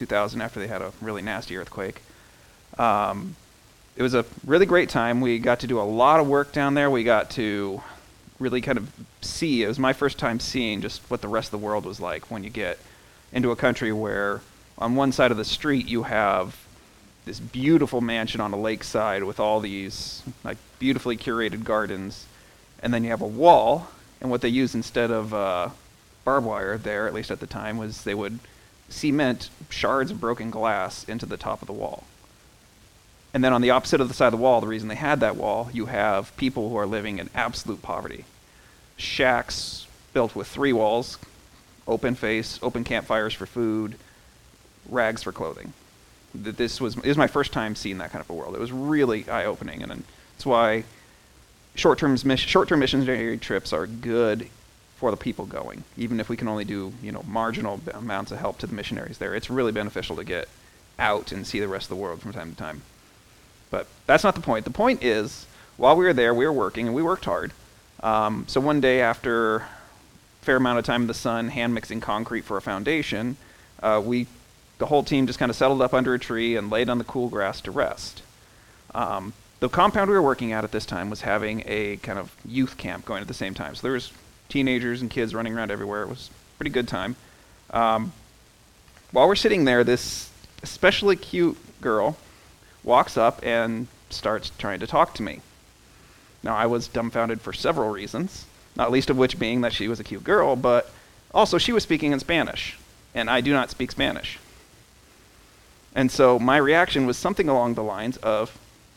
2000 after they had a really nasty earthquake. Um, it was a really great time. We got to do a lot of work down there. We got to really kind of see. It was my first time seeing just what the rest of the world was like when you get into a country where on one side of the street you have this beautiful mansion on a lakeside with all these like beautifully curated gardens, and then you have a wall, and what they used instead of barbed wire there, at least at the time, was they would cement shards of broken glass into the top of the wall. And then on the opposite of the side of the wall, the reason they had that wall, you have people who are living in absolute poverty. Shacks built with 3 walls, open face, open campfires for food, rags for clothing. This was my first time seeing that kind of a world. It was really eye-opening, and that's why short-term missionary trips are good for the people going, even if we can only do marginal amounts of help to the missionaries there. It's really beneficial to get out and see the rest of the world from time to time. But that's not the point. The point is, while we were there, we were working, and we worked hard. So one day, after a fair amount of time in the sun, hand mixing concrete for a foundation, the whole team just kind of settled up under a tree and laid on the cool grass to rest. The compound we were working at this time was having a kind of youth camp going at the same time. So there was teenagers and kids running around everywhere. It was a pretty good time. While we're sitting there, this especially cute girl walks up and starts trying to talk to me. Now, I was dumbfounded for several reasons, not least of which being that she was a cute girl, but also she was speaking in Spanish, and I do not speak Spanish. And so my reaction was something along the lines of,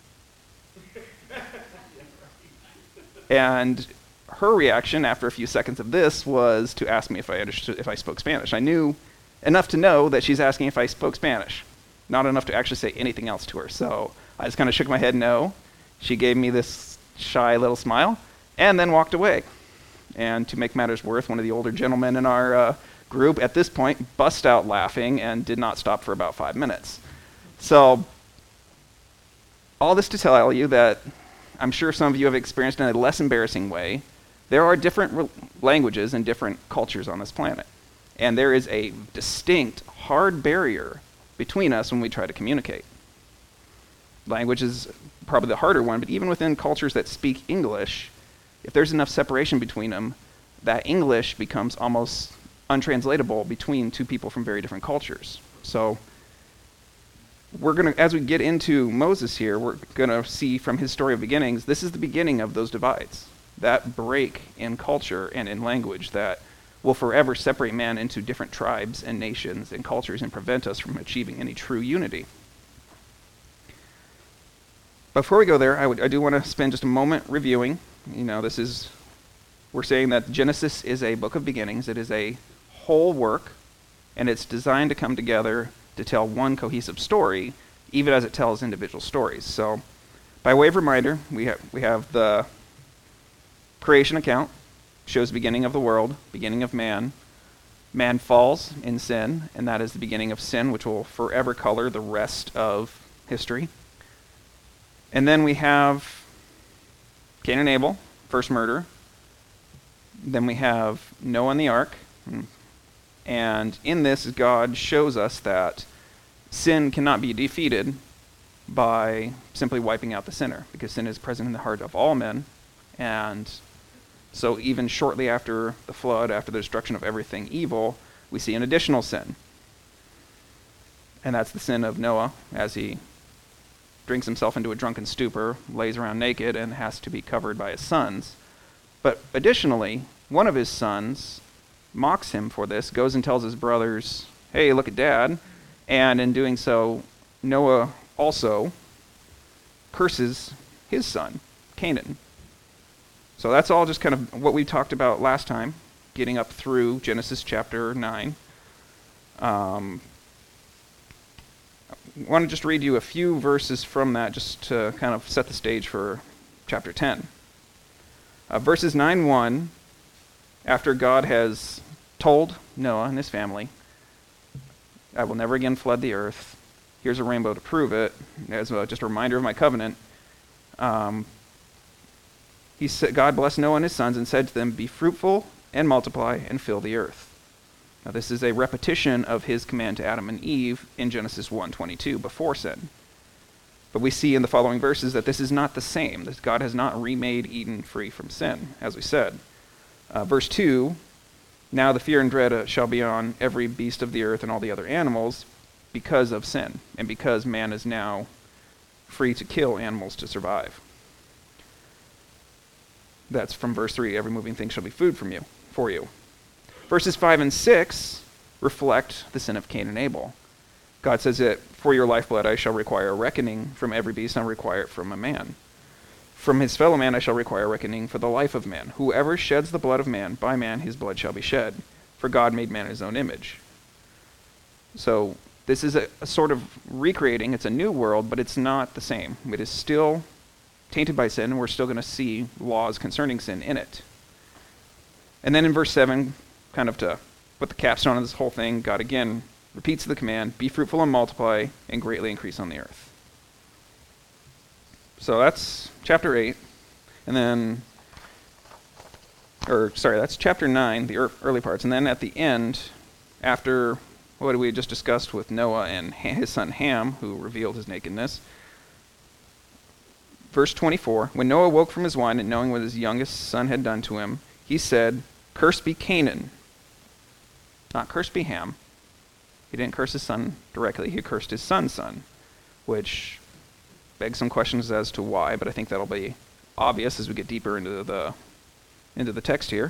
and her reaction after a few seconds of this was to ask me if I spoke Spanish. I knew enough to know that she's asking if I spoke Spanish, not enough to actually say anything else to her. So I just kind of shook my head no. She gave me this shy little smile and then walked away. And to make matters worse, one of the older gentlemen in our group at this point bust out laughing and did not stop for about 5 minutes. So all this to tell you that I'm sure some of you have experienced in a less embarrassing way, there are different languages and different cultures on this planet. And there is a distinct, hard barrier between us when we try to communicate. Language is probably the harder one, but even within cultures that speak English, if there's enough separation between them, that English becomes almost untranslatable between two people from very different cultures. So we're going to, as we get into Moses here, we're going to see from his story of beginnings, this is the beginning of those divides, that break in culture and in language that will forever separate man into different tribes and nations and cultures and prevent us from achieving any true unity. Before we go there, I do want to spend just a moment reviewing. We're saying that Genesis is a book of beginnings. It is a whole work, and it's designed to come together to tell one cohesive story, even as it tells individual stories. So, by way of reminder, we have the creation account, shows the beginning of the world, beginning of man. Man falls in sin, and that is the beginning of sin, which will forever color the rest of history. And then we have Cain and Abel, first murder. Then we have Noah and the ark. And in this, God shows us that sin cannot be defeated by simply wiping out the sinner, because sin is present in the heart of all men. And so even shortly after the flood, after the destruction of everything evil, we see an additional sin. And that's the sin of Noah, as he drinks himself into a drunken stupor, lays around naked, and has to be covered by his sons. But additionally, one of his sons mocks him for this, goes and tells his brothers, hey, look at Dad. And in doing so, Noah also curses his son, Canaan. So that's all just kind of what we talked about last time, getting up through Genesis chapter 9. I want to just read you a few verses from that just to kind of set the stage for chapter 10. Verses 9:1, after God has told Noah and his family, I will never again flood the earth. Here's a rainbow to prove it, as just a reminder of my covenant. God blessed Noah and his sons and said to them, be fruitful and multiply and fill the earth. Now this is a repetition of his command to Adam and Eve in Genesis 1:22 before sin. But we see in the following verses that this is not the same, that God has not remade Eden free from sin, as we said. Verse 2, now the fear and dread shall be on every beast of the earth and all the other animals because of sin, and because man is now free to kill animals to survive. That's from verse 3, every moving thing shall be food for you. Verses 5 and 6 reflect the sin of Cain and Abel. God says that for your lifeblood I shall require a reckoning from every beast, and I require it from a man. From his fellow man I shall require a reckoning for the life of man. Whoever sheds the blood of man, by man his blood shall be shed. For God made man in his own image. So this is a sort of recreating. It's a new world, but it's not the same. It is still tainted by sin, and we're still going to see laws concerning sin in it. And then in verse 7, kind of to put the capstone on this whole thing, God again repeats the command, be fruitful and multiply, and greatly increase on the earth. So that's chapter 8. And then, that's chapter 9, the early parts. And then at the end, after what we just discussed with Noah and his son Ham, who revealed his nakedness, verse 24, when Noah woke from his wine and knowing what his youngest son had done to him, he said, cursed be Canaan. Not cursed be Ham. He didn't curse his son directly. He cursed his son's son, which begs some questions as to why, but I think that'll be obvious as we get deeper into the text here.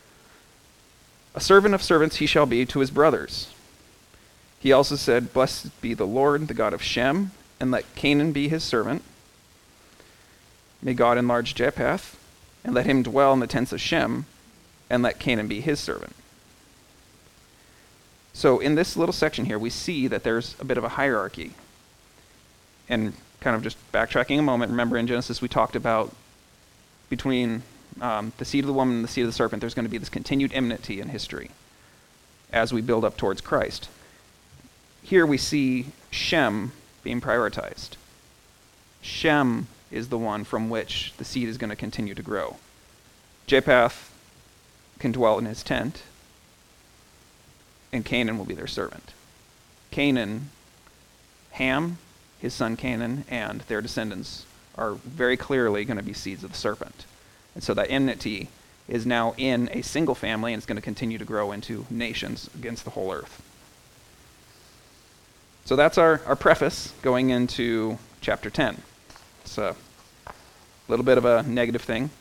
A servant of servants he shall be to his brothers. He also said, blessed be the Lord, the God of Shem, and let Canaan be his servant. May God enlarge Japheth, and let him dwell in the tents of Shem, and let Canaan be his servant. So in this little section here, we see that there's a bit of a hierarchy. And kind of just backtracking a moment, remember in Genesis we talked about between the seed of the woman and the seed of the serpent, there's going to be this continued enmity in history as we build up towards Christ. Here we see Shem being prioritized. Shem is the one from which the seed is going to continue to grow. Japheth can dwell in his tent, and Canaan will be their servant. Canaan, Ham, his son Canaan, and their descendants are very clearly going to be seeds of the serpent. And so that enmity is now in a single family, and it's going to continue to grow into nations against the whole earth. So that's our preface going into chapter 10. It's a little bit of a negative thing.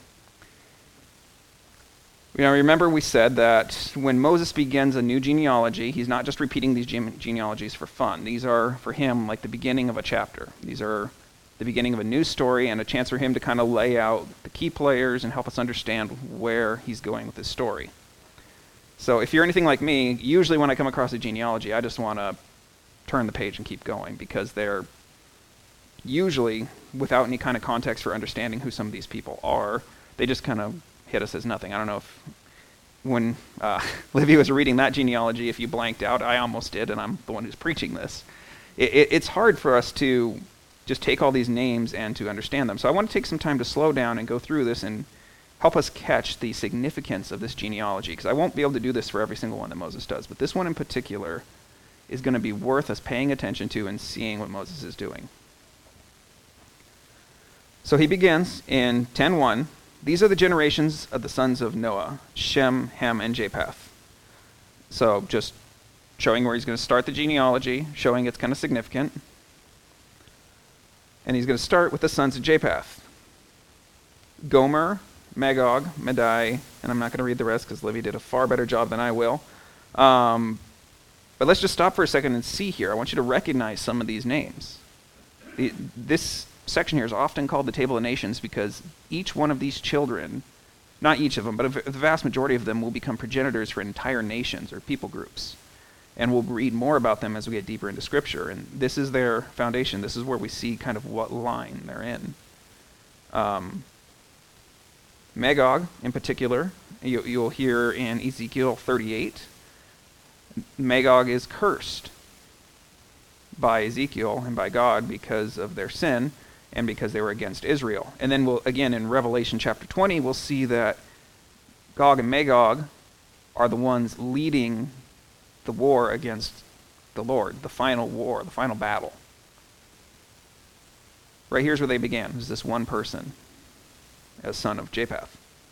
Remember we said that when Moses begins a new genealogy, he's not just repeating these genealogies for fun. These are, for him, like the beginning of a chapter. These are the beginning of a new story and a chance for him to kind of lay out the key players and help us understand where he's going with this story. So if you're anything like me, usually when I come across a genealogy, I just want to turn the page and keep going, because they're usually without any kind of context for understanding who some of these people are. They just kind of hit us as nothing. I don't know if when Livy was reading that genealogy, if you blanked out. I almost did, and I'm the one who's preaching this. It's hard for us to just take all these names and to understand them. So I want to take some time to slow down and go through this and help us catch the significance of this genealogy, because I won't be able to do this for every single one that Moses does, but this one in particular is going to be worth us paying attention to and seeing what Moses is doing. So he begins in 10:1. These are the generations of the sons of Noah, Shem, Ham, and Japheth. So just showing where he's going to start the genealogy, showing it's kind of significant. And he's going to start with the sons of Japheth. Gomer, Magog, Madai, and I'm not going to read the rest because Livy did a far better job than I will. But let's just stop for a second and see here. I want you to recognize some of these names. This section here is often called the Table of Nations because each one of these children, not each of them, but the vast majority of them will become progenitors for entire nations or people groups. And we'll read more about them as we get deeper into Scripture. And this is their foundation. This is where we see kind of what line they're in. Magog, in particular, you'll hear in Ezekiel 38, Magog is cursed by Ezekiel and by God because of their sin and because they were against Israel. And then again in Revelation chapter 20, we'll see that Gog and Magog are the ones leading the war against the Lord, the final war, the final battle. Right here's where they began. There's this one person as son of Japheth.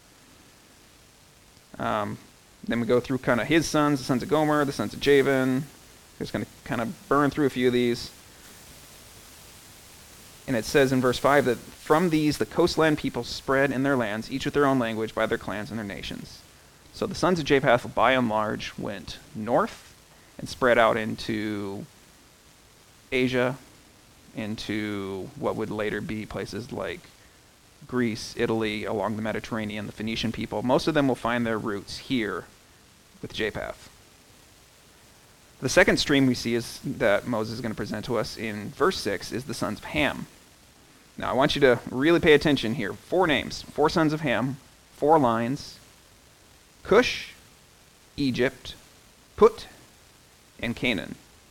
Then we go through kind of his sons, the sons of Gomer, the sons of Javan. We're just going to kind of burn through a few of these. And it says in verse 5 that from these the coastland people spread in their lands, each with their own language, by their clans and their nations. So the sons of Japheth, by and large, went north and spread out into Asia, into what would later be places like Greece, Italy, along the Mediterranean, the Phoenician people. Most of them will find their roots here with Japheth. The second stream we see is that Moses is going to present to us in verse 6 is the sons of Ham. Now I want you to really pay attention here. 4 names, 4 sons of Ham, 4 lines: Cush, Egypt, Put, and Canaan.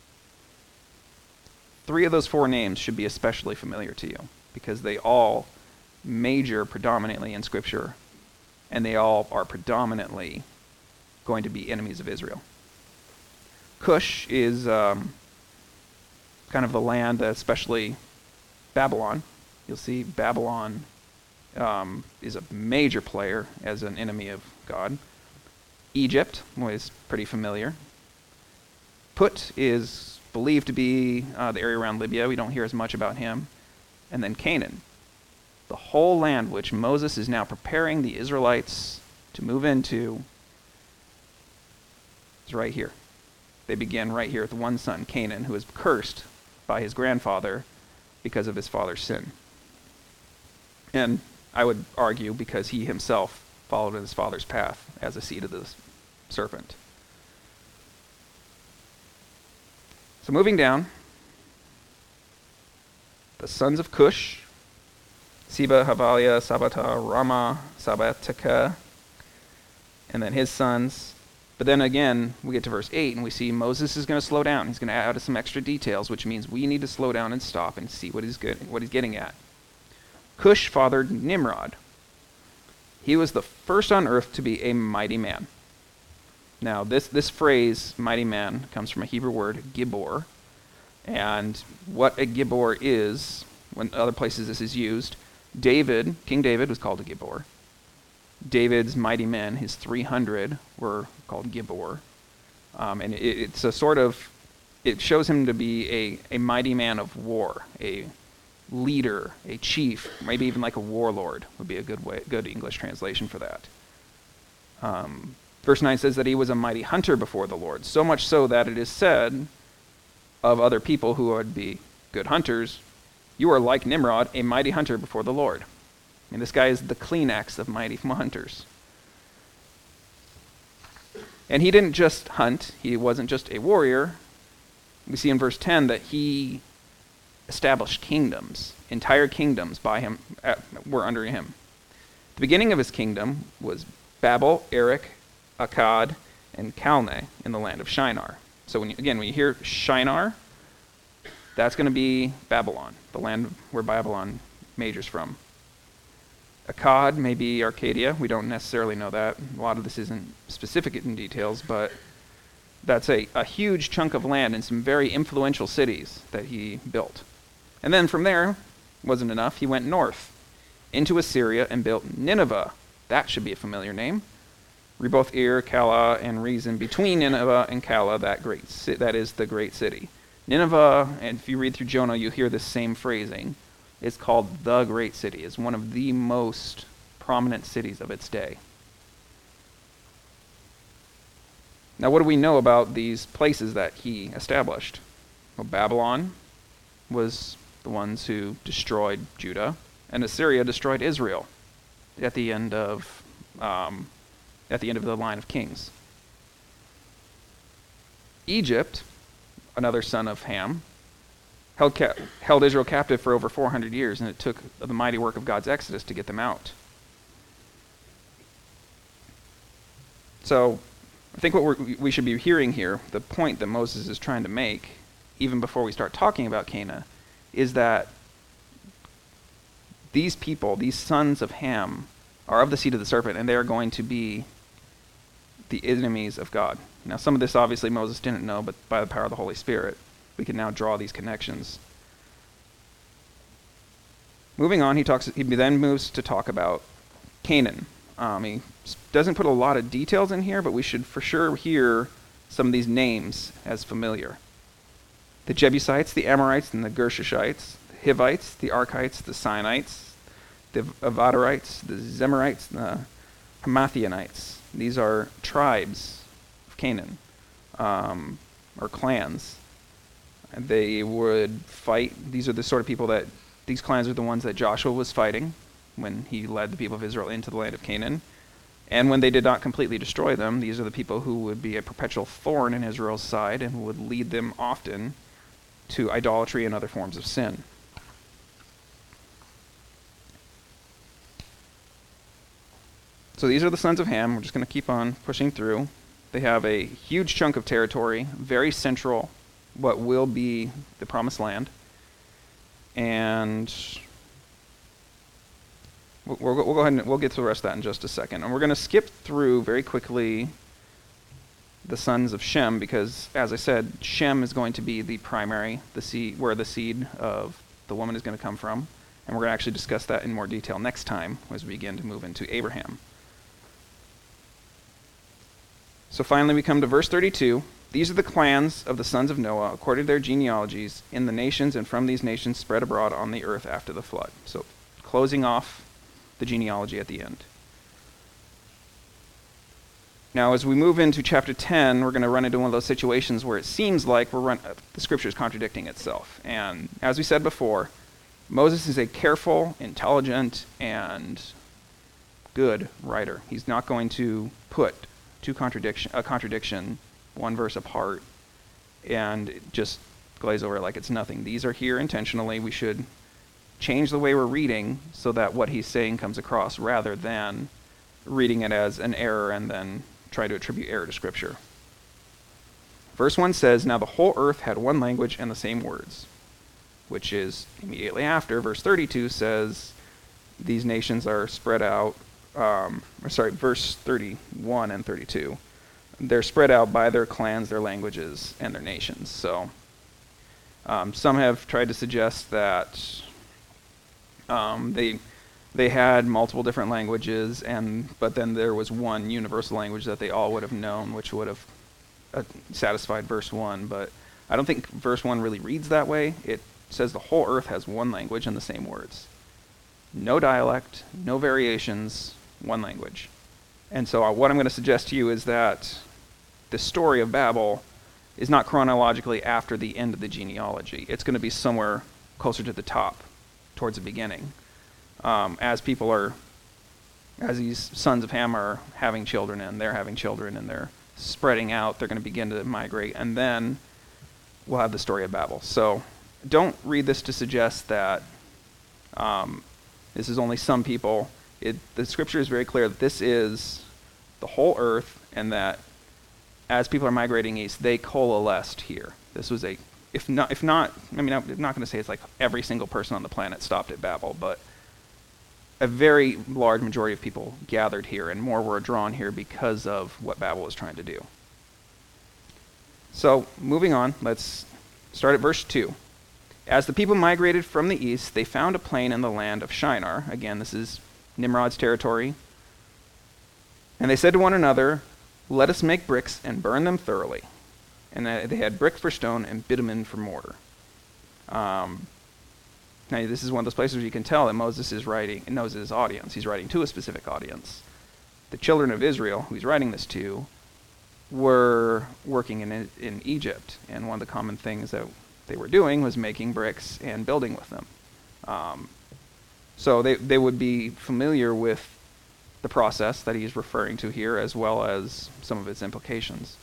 3 of those 4 names should be especially familiar to you because they all major predominantly in Scripture, and they all are predominantly going to be enemies of Israel. Cush is kind of the land, especially Babylon. You'll see Babylon is a major player as an enemy of God. Egypt was pretty familiar. Put is believed to be the area around Libya. We don't hear as much about him. And then Canaan. The whole land which Moses is now preparing the Israelites to move into is right here. They begin right here with one son, Canaan, who was cursed by his grandfather because of his father's sin. And I would argue because he himself followed in his father's path as a seed of the serpent. So moving down, the sons of Cush, Seba, Havalia, Sabata, Rama, Sabatica, and then his sons. But then again, we get to verse 8, and we see Moses is going to slow down. He's going to add some extra details, which means we need to slow down and stop and see what he's getting at. Cush fathered Nimrod. He was the first on earth to be a mighty man. Now, this phrase, mighty man, comes from a Hebrew word, gibor. And what a gibor is, when other places this is used, King David was called a gibor. David's mighty men, his 300, were called gibor. And it's a sort of, it shows him to be a mighty man of war, a leader, a chief, maybe even like a warlord would be a good English translation for that. Verse 9 says that he was a mighty hunter before the Lord, so much so that it is said of other people who would be good hunters, you are like Nimrod, a mighty hunter before the Lord. I mean, this guy is the Kleenex of mighty hunters. And he didn't just hunt. He wasn't just a warrior. We see in verse 10 that he established kingdoms. Entire kingdoms were under him. The beginning of his kingdom was Babel, Erech, Akkad, and Calneh in the land of Shinar. So when you hear Shinar, that's going to be Babylon, the land where Babylon majors from. Akkad may be Arcadia. We don't necessarily know that. A lot of this isn't specific in details, but that's a huge chunk of land and some very influential cities that he built. And then from there, wasn't enough, he went north into Assyria and built Nineveh. That should be a familiar name. Reboth Ir, Calah, and Rezin. Between Nineveh and Calah, that is the great city. Nineveh, and if you read through Jonah, you hear this same phrasing. It's called the great city. It's one of the most prominent cities of its day. Now, what do we know about these places that he established? Well, Babylon was the ones who destroyed Judah, and Assyria destroyed Israel at the end of the line of kings. Egypt, another son of Ham, held Israel captive for over 400 years, and it took the mighty work of God's exodus to get them out. So I think what we should be hearing here, the point that Moses is trying to make, even before we start talking about Canaan, is that these people, these sons of Ham, are of the seed of the serpent, and they are going to be the enemies of God. Now, some of this obviously Moses didn't know, but by the power of the Holy Spirit, we can now draw these connections. Moving on, he then moves to talk about Canaan. He doesn't put a lot of details in here, but we should for sure hear some of these names as familiar. The Jebusites, the Amorites, and the Gershishites, the Hivites, the Archites, the Sinites, the Avadarites, the Zemarites, and the Hamathaites. These are tribes of Canaan, or clans. And they would fight. These are the sort of people that, these clans are the ones that Joshua was fighting when he led the people of Israel into the land of Canaan. And when they did not completely destroy them, these are the people who would be a perpetual thorn in Israel's side and would lead them often to idolatry and other forms of sin. So these are the sons of Ham. We're just going to keep on pushing through. They have a huge chunk of territory, very central, what will be the Promised Land. And we'll go ahead and we'll get to the rest of that in just a second. And we're going to skip through very quickly the sons of Shem, because, as I said, Shem is going to be the primary, the seed, where the seed of the woman is going to come from. And we're going to actually discuss that in more detail next time as we begin to move into Abraham. So finally we come to verse 32. These are the clans of the sons of Noah, according to their genealogies, in the nations, and from these nations spread abroad on the earth after the flood. So closing off the genealogy at the end. Now, as we move into chapter 10, we're going to run into one of those situations where it seems like the scripture is contradicting itself. And as we said before, Moses is a careful, intelligent, and good writer. He's not going to put a contradiction, one verse apart, and just glaze over it like it's nothing. These are here intentionally. We should change the way we're reading so that what he's saying comes across, rather than reading it as an error and then try to attribute error to Scripture. Verse 1 says, "Now the whole earth had one language and the same words," which is immediately after. Verse 32 says, these nations are spread out, verse 31 and 32. They're spread out by their clans, their languages, and their nations. So some have tried to suggest that they had multiple different languages, but then there was one universal language that they all would have known, which would have satisfied verse 1. But I don't think verse 1 really reads that way. It says the whole earth has one language and the same words. No dialect, no variations, one language. And so what I'm going to suggest to you is that the story of Babel is not chronologically after the end of the genealogy. It's going to be somewhere closer to the top, towards the beginning. As these sons of Ham are having children, and they're having children, and they're spreading out, they're going to begin to migrate, and then we'll have the story of Babel. So don't read this to suggest that this is only some people. The scripture is very clear that this is the whole earth, and that as people are migrating east, they coalesced here. This was I'm not going to say it's like every single person on the planet stopped at Babel, but a very large majority of people gathered here, and more were drawn here because of what Babel was trying to do. So, moving on, let's start at verse 2. As the people migrated from the east, they found a plain in the land of Shinar. Again, this is Nimrod's territory. And they said to one another, "Let us make bricks and burn them thoroughly." And they had brick for stone and bitumen for mortar. Now, this is one of those places where you can tell that Moses is writing and knows his audience. He's writing to a specific audience. The children of Israel, who he's writing this to, were working in Egypt. And one of the common things that they were doing was making bricks and building with them. So they would be familiar with the process that he's referring to here, as well as some of its implications.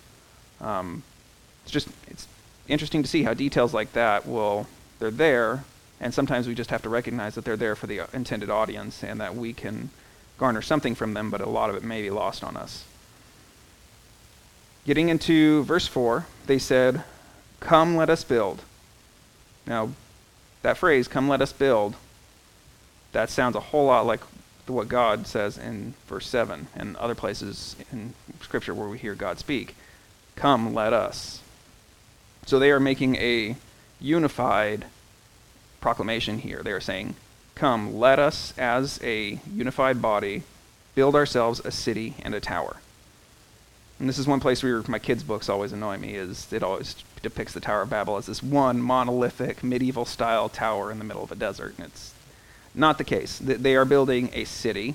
It's interesting to see how details like that they're there, and sometimes we just have to recognize that they're there for the intended audience and that we can garner something from them, but a lot of it may be lost on us. Getting into verse 4, they said, "Come, let us build." Now, that phrase, "come, let us build," that sounds a whole lot like what God says in verse 7 and other places in Scripture where we hear God speak. Come, let us. So they are making a unified proclamation here. They are saying, come, let us as a unified body build ourselves a city and a tower. And this is one place where my kids' books always annoy me, is it always depicts the Tower of Babel as this one monolithic medieval-style tower in the middle of a desert, and it's not the case. They are building a city,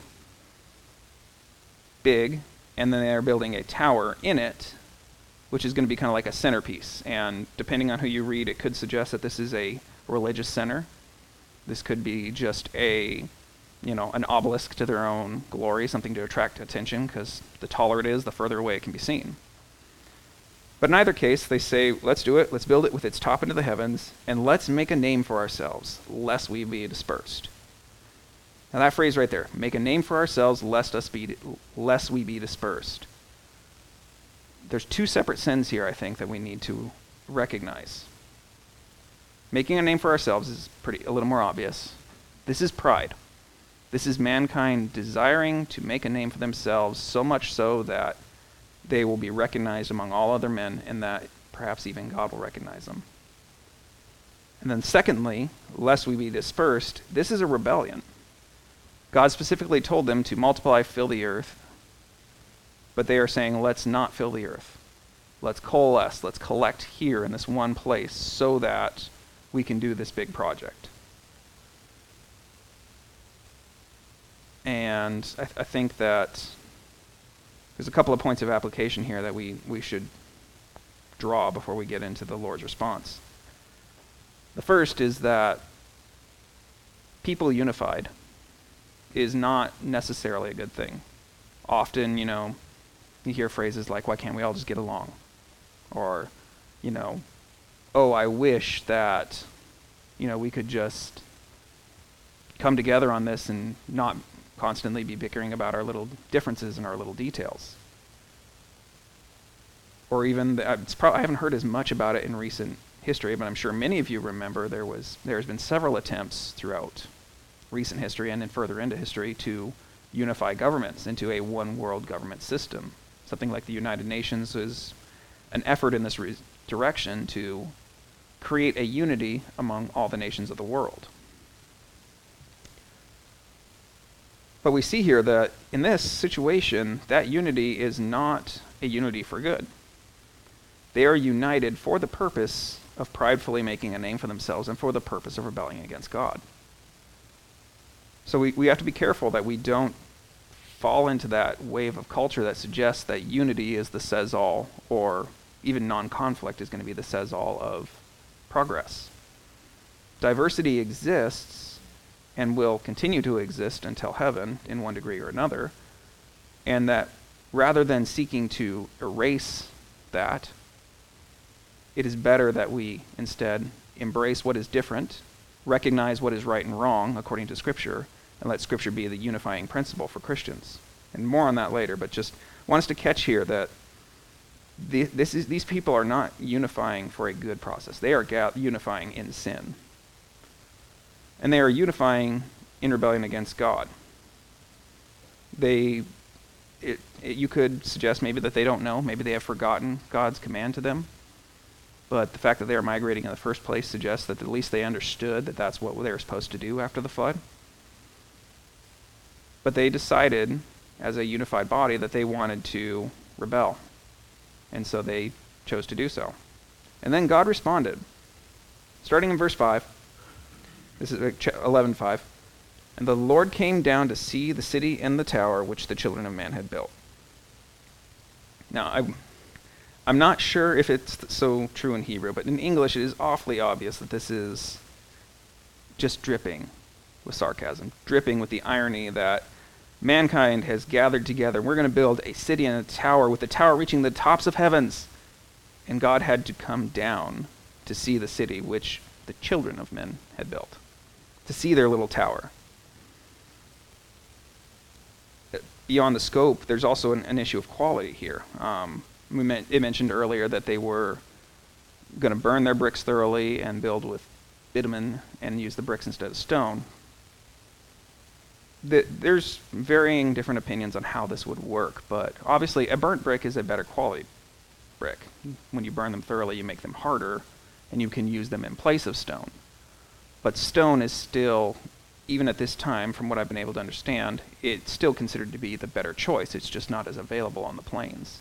big, and then they are building a tower in it, which is going to be kind of like a centerpiece. And depending on who you read, it could suggest that this is a religious center. This could be just an obelisk to their own glory, something to attract attention, because the taller it is, the further away it can be seen. But in either case, they say, let's do it, let's build it with its top into the heavens, and let's make a name for ourselves, lest we be dispersed. Now that phrase right there, make a name for ourselves, lest we be dispersed. There's two separate sins here, I think, that we need to recognize. Making a name for ourselves is a little more obvious. This is pride. This is mankind desiring to make a name for themselves, so much so that they will be recognized among all other men, and that perhaps even God will recognize them. And then secondly, lest we be dispersed, this is a rebellion. God specifically told them to multiply, fill the earth, but they are saying, let's not fill the earth. Let's coalesce, let's collect here in this one place so that we can do this big project. And I think that there's a couple of points of application here that we should draw before we get into the Lord's response. The first is that people unified is not necessarily a good thing. Often, you hear phrases like, why can't we all just get along? Or, oh, I wish that, we could just come together on this and not constantly be bickering about our little differences and our little details. Or even, I haven't heard as much about it in recent history, but I'm sure many of you remember there's been several attempts throughout recent history and then further into history to unify governments into a one world government system. Something like the United Nations is an effort in this direction to create a unity among all the nations of the world. But we see here that in this situation, that unity is not a unity for good. They are united for the purpose of pridefully making a name for themselves and for the purpose of rebelling against God. So we have to be careful that we don't fall into that wave of culture that suggests that unity is the says-all, or even non-conflict is going to be the says-all of progress. Diversity exists and will continue to exist until heaven in one degree or another, and that rather than seeking to erase that, it is better that we instead embrace what is different, recognize what is right and wrong according to Scripture, and let Scripture be the unifying principle for Christians. And more on that later, but just want us to catch here that these people are not unifying for a good process. They are unifying in sin. And they are unifying in rebellion against God. You could suggest maybe that they don't know, maybe they have forgotten God's command to them. But the fact that they are migrating in the first place suggests that at least they understood that that's what they were supposed to do after the flood. But they decided, as a unified body, that they wanted to rebel. And so they chose to do so. And then God responded. Starting in verse 5, this is 11:5. And the Lord came down to see the city and the tower which the children of man had built. Now, I'm not sure if it's so true in Hebrew, but in English it is awfully obvious that this is just dripping with sarcasm, dripping with the irony that mankind has gathered together. We're going to build a city and a tower, with the tower reaching the tops of heavens. And God had to come down to see the city which the children of men had built, to see their little tower. Beyond the scope, there's also an issue of quality here. It mentioned earlier that they were going to burn their bricks thoroughly and build with bitumen and use the bricks instead of stone. there's varying different opinions on how this would work, but obviously a burnt brick is a better quality brick. When you burn them thoroughly, you make them harder, and you can use them in place of stone. But stone is still, even at this time, from what I've been able to understand, it's still considered to be the better choice. It's just not as available on the plains.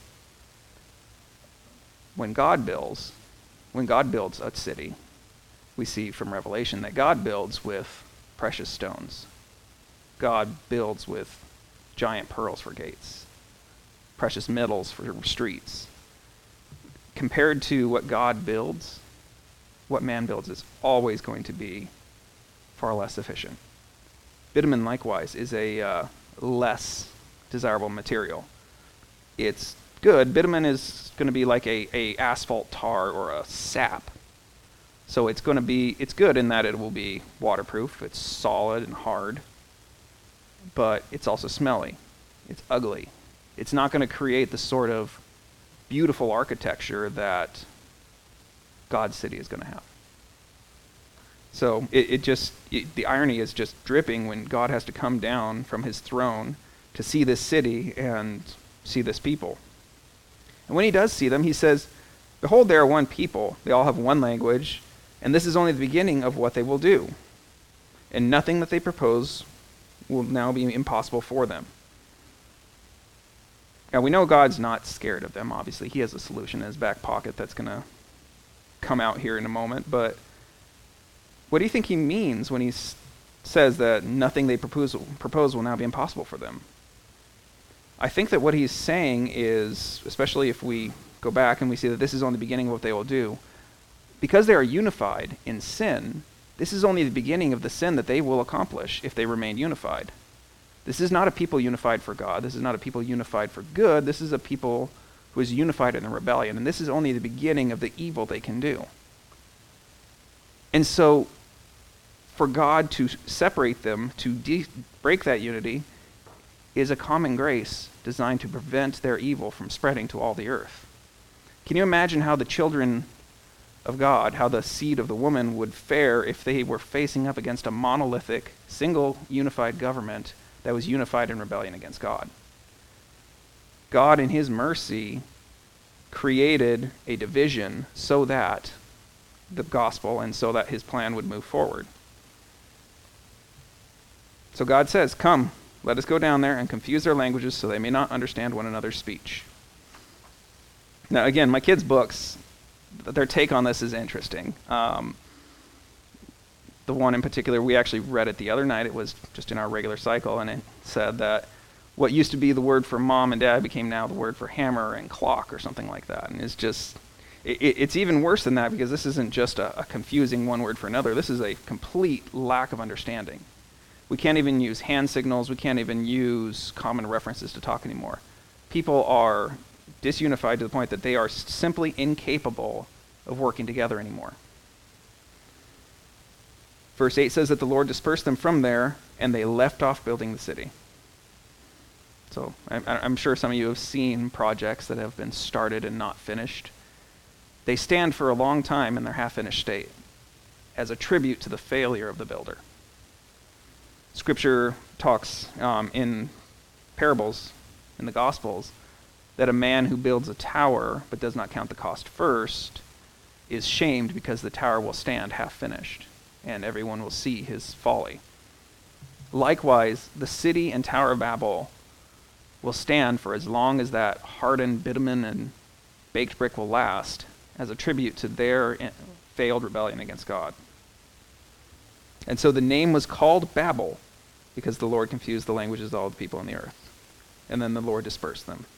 When God builds a city, we see from Revelation that God builds with precious stones. God builds with giant pearls for gates, precious metals for streets. Compared to what God builds, what man builds is always going to be far less efficient. Bitumen, likewise, is a less desirable material. It's good. Bitumen is going to be like a asphalt tar or a sap. So it's good in that it will be waterproof. It's solid and hard. But it's also smelly. It's ugly. It's not going to create the sort of beautiful architecture that God's city is going to have. So the irony is just dripping when God has to come down from his throne to see this city and see this people. And when he does see them, he says, "Behold, they are one people. They all have one language, and this is only the beginning of what they will do. And nothing that they propose will now be impossible for them." Now, we know God's not scared of them. Obviously, he has a solution in his back pocket that's going to come out here in a moment. But what do you think he means when he says that nothing they propose will now be impossible for them? I think that what he's saying is, especially if we go back and we see that this is only the beginning of what they will do, because they are unified in sin, this is only the beginning of the sin that they will accomplish if they remain unified. This is not a people unified for God. This is not a people unified for good. This is a people who is unified in the rebellion, and this is only the beginning of the evil they can do. And so, for God to separate them, to break that unity, is a common grace designed to prevent their evil from spreading to all the earth. Can you imagine how the children of God, how the seed of the woman would fare if they were facing up against a monolithic, single, unified government that was unified in rebellion against God? God, in his mercy, created a division so that the gospel and so that his plan would move forward. So God says, "Come, let us go down there and confuse their languages so they may not understand one another's speech." Now, again, my kids' books, their take on this is interesting. The one in particular, we actually read it the other night. It was just in our regular cycle, and it said that what used to be the word for mom and dad became now the word for hammer and clock or something like that. And it's just, it's even worse than that, because this isn't just a confusing one word for another. This is a complete lack of understanding. We can't even use hand signals. We can't even use common references to talk anymore. People are disunified to the point that they are simply incapable of working together anymore. Verse 8 says that the Lord dispersed them from there, and they left off building the city. So I'm sure some of you have seen projects that have been started and not finished. They stand for a long time in their half-finished state as a tribute to the failure of the builder. Scripture talks in parables in the Gospels that a man who builds a tower but does not count the cost first is shamed because the tower will stand half-finished, and everyone will see his folly. Likewise, the city and Tower of Babel will stand for as long as that hardened bitumen and baked brick will last, as a tribute to their failed rebellion against God. And so the name was called Babel, because the Lord confused the languages of all the people on the earth. And then the Lord dispersed them.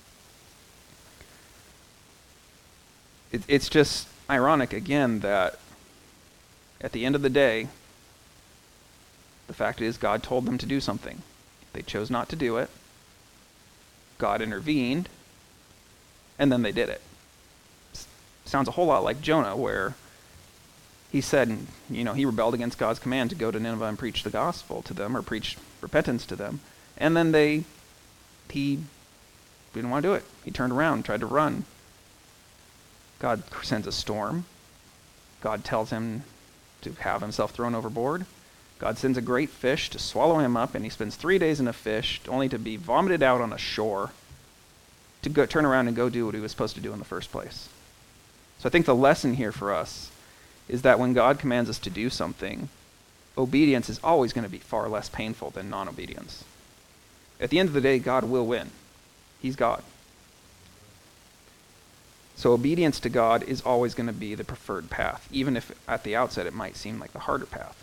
It's just ironic, again, that at the end of the day, the fact is God told them to do something. They chose not to do it. God intervened, and then they did it. Sounds a whole lot like Jonah, where he said, he rebelled against God's command to go to Nineveh and preach the gospel to them, or preach repentance to them. And then he didn't want to do it. He turned around, tried to run. God sends a storm. God tells him to have himself thrown overboard. God sends a great fish to swallow him up, and he spends 3 days in a fish, only to be vomited out on a shore to go turn around and go do what he was supposed to do in the first place. So I think the lesson here for us is that when God commands us to do something, obedience is always going to be far less painful than non-obedience. At the end of the day, God will win. He's God. So obedience to God is always going to be the preferred path, even if at the outset it might seem like the harder path.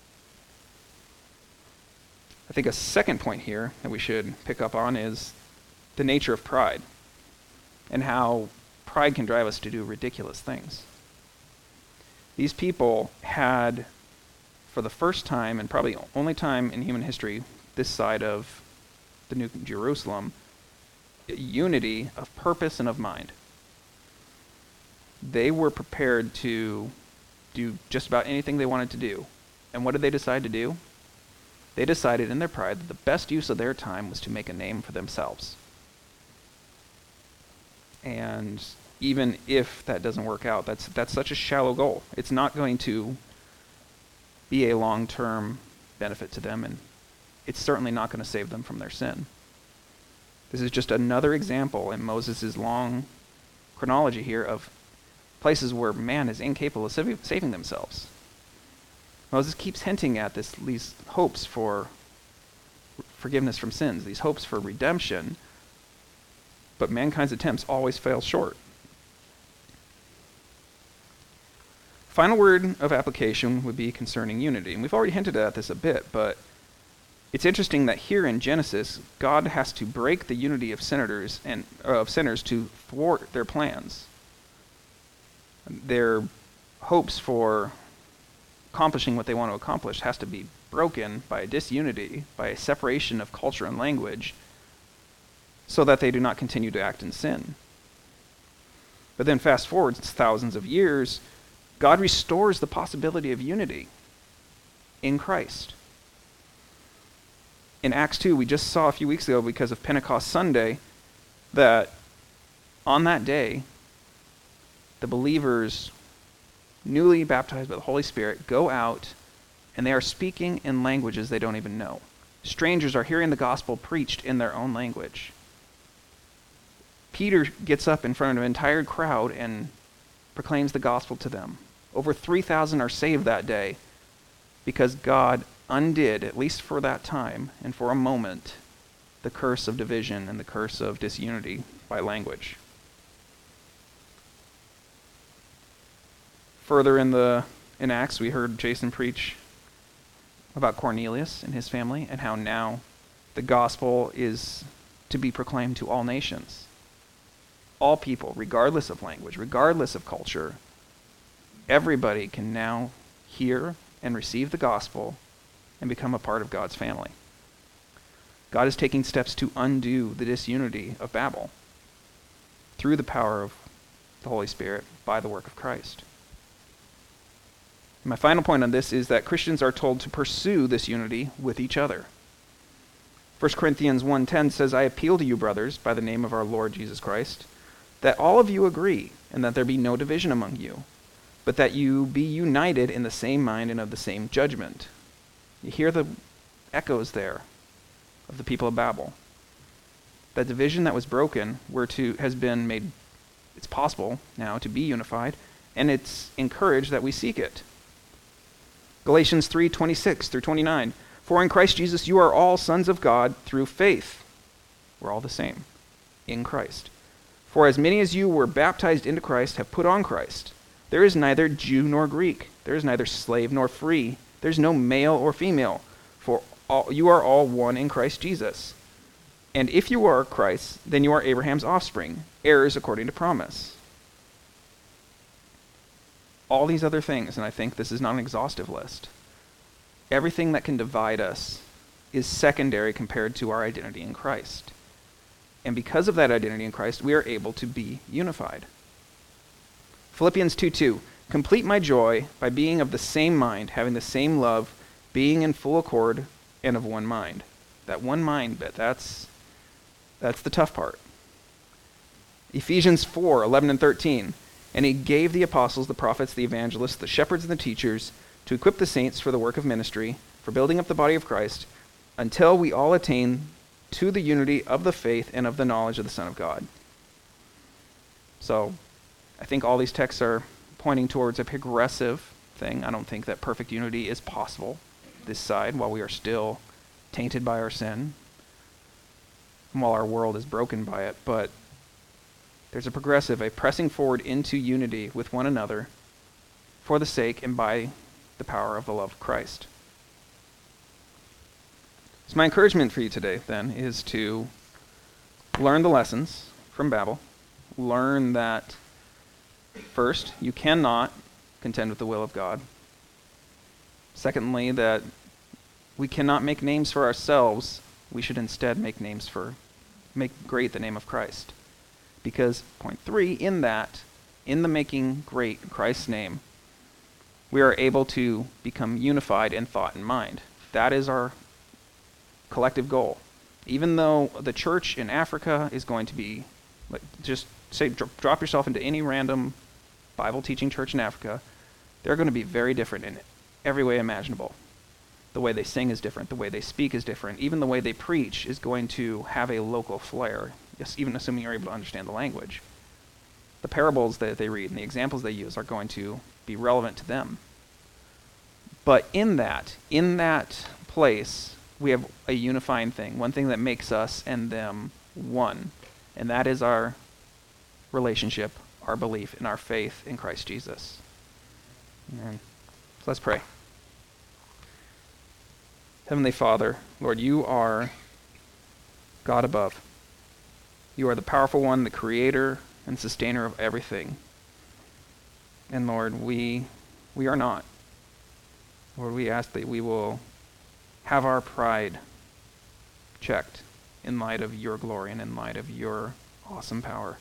I think a second point here that we should pick up on is the nature of pride and how pride can drive us to do ridiculous things. These people had, for the first time and probably only time in human history this side of the New Jerusalem, unity of purpose and of mind. They were prepared to do just about anything they wanted to do. And what did they decide to do? They decided in their pride that the best use of their time was to make a name for themselves. And even if that doesn't work out, that's such a shallow goal. It's not going to be a long-term benefit to them, and it's certainly not going to save them from their sin. This is just another example in Moses' long chronology here of places where man is incapable of saving themselves. Moses keeps hinting at these hopes for forgiveness from sins, these hopes for redemption, but mankind's attempts always fail short. Final word of application would be concerning unity. And we've already hinted at this a bit, but it's interesting that here in Genesis, God has to break the unity of sinners to thwart their plans. Their hopes for accomplishing what they want to accomplish has to be broken by a disunity, by a separation of culture and language, so that they do not continue to act in sin. But then fast forward thousands of years, God restores the possibility of unity in Christ. In Acts 2, we just saw a few weeks ago, because of Pentecost Sunday, that on that day, the believers, newly baptized by the Holy Spirit, go out and they are speaking in languages they don't even know. Strangers are hearing the gospel preached in their own language. Peter gets up in front of an entire crowd and proclaims the gospel to them. Over 3,000 are saved that day because God undid, at least for that time and for a moment, the curse of division and the curse of disunity by language. Further in Acts, we heard Jason preach about Cornelius and his family and how now the gospel is to be proclaimed to all nations. All people, regardless of language, regardless of culture, everybody can now hear and receive the gospel and become a part of God's family. God is taking steps to undo the disunity of Babel through the power of the Holy Spirit by the work of Christ. My final point on this is that Christians are told to pursue this unity with each other. 1 Corinthians 1:10 says, "I appeal to you, brothers, by the name of our Lord Jesus Christ, that all of you agree, and that there be no division among you, but that you be united in the same mind and of the same judgment." You hear the echoes there of the people of Babel. That division that was broken has been made, it's possible now to be unified, and it's encouraged that we seek it. Galatians 3:26 through 29. "For in Christ Jesus you are all sons of God through faith." We're all the same in Christ. "For as many as you were baptized into Christ have put on Christ. There is neither Jew nor Greek. There is neither slave nor free. There is no male or female. For you are all one in Christ Jesus. And if you are Christ, then you are Abraham's offspring, heirs according to promise." All these other things, and I think this is not an exhaustive list, everything that can divide us is secondary compared to our identity in Christ. And because of that identity in Christ, we are able to be unified. Philippians 2:2, "Complete my joy by being of the same mind, having the same love, being in full accord and of one mind." That one mind bit, that's the tough part. Ephesians 4:11 and 13, "And he gave the apostles, the prophets, the evangelists, the shepherds, and the teachers to equip the saints for the work of ministry, for building up the body of Christ, until we all attain to the unity of the faith and of the knowledge of the Son of God. So I think all these texts are pointing towards a progressive thing. I don't think that perfect unity is possible this side while we are still tainted by our sin and while our world is broken by it. But there's a progressive, a pressing forward into unity with one another for the sake and by the power of the love of Christ. So my encouragement for you today, then, is to learn the lessons from Babel. Learn that, first, you cannot contend with the will of God. Secondly, that we cannot make names for ourselves. We should instead make great the name of Christ. Because, point 3, in the making great Christ's name, we are able to become unified in thought and mind. That is our collective goal. Even though the church in Africa is going to be, just say, drop yourself into any random Bible teaching church in Africa, they're going to be very different in every way imaginable. The way they sing is different. The way they speak is different. Even the way they preach is going to have a local flair, even assuming you're able to understand the language. The parables that they read and the examples they use are going to be relevant to them. But in that place, we have a unifying thing, one thing that makes us and them one, and that is our relationship, our belief, and our faith in Christ Jesus. Amen. So let's pray. Heavenly Father, Lord, you are God above. You are the powerful one, the creator and sustainer of everything. And Lord, we are not. Lord, we ask that we will have our pride checked in light of your glory and in light of your awesome power.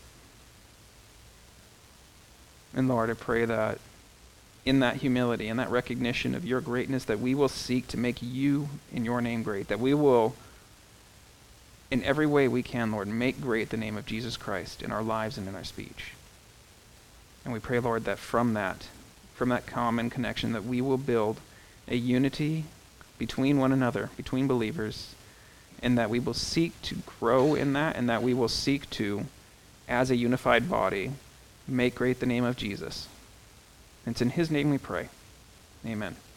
And Lord, I pray that in that humility and that recognition of your greatness, that we will seek to make you in your name great, that we will, in every way we can, Lord, make great the name of Jesus Christ in our lives and in our speech. And we pray, Lord, that from that common connection, that we will build a unity between one another, between believers, and that we will seek to grow in that, and that we will seek to, as a unified body, make great the name of Jesus. And it's in his name we pray. Amen.